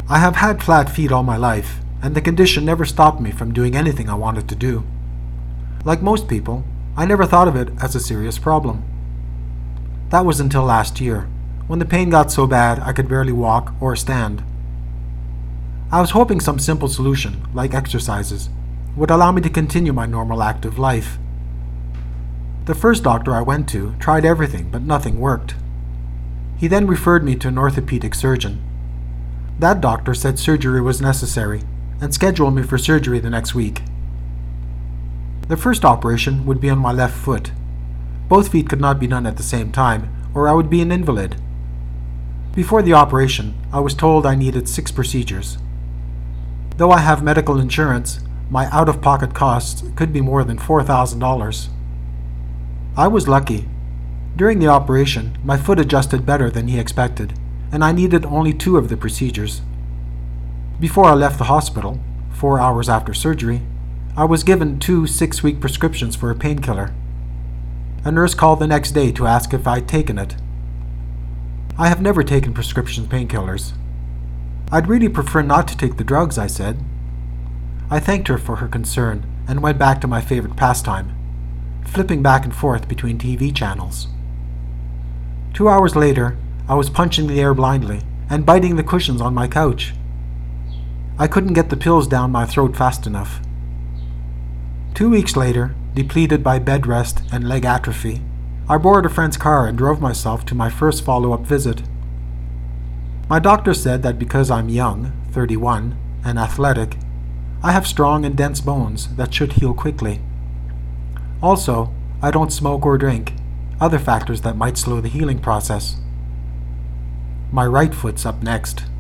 I have had flat feet all my life, and the condition never stopped me from doing anything I wanted to do. Like most people, I never thought of it as a serious problem. That was until last year, when the pain got so bad I could barely walk or stand. I was hoping some simple solution, like exercises, would allow me to continue my normal active life. The first doctor I went to tried everything, but nothing worked. He then referred me to an orthopedic surgeon. That doctor said surgery was necessary, and scheduled me for surgery the next week. The first operation would be on my left foot. Both feet could not be done at the same time, or I would be an invalid. Before the operation, I was told I needed 6 procedures. Though I have medical insurance, my out-of-pocket costs could be more than $4,000. I was lucky. During the operation, my foot adjusted better than he expected, and I needed only 2 of the procedures. Before I left the hospital, 4 hours after surgery, I was given 2 6-week prescriptions for a painkiller. A nurse called the next day to ask if I'd taken it. I have never taken prescription painkillers. I'd really prefer not to take the drugs, I said. I thanked her for her concern and went back to my favorite pastime, flipping back and forth between TV channels. 2 hours later, I was punching the air blindly and biting the cushions on my couch. I couldn't get the pills down my throat fast enough. 2 weeks later, depleted by bed rest and leg atrophy, I borrowed a friend's car and drove myself to my first follow-up visit. My doctor said that because I'm young, 31, and athletic, I have strong and dense bones that should heal quickly. Also, I don't smoke or drink, other factors that might slow the healing process. My right foot's up next.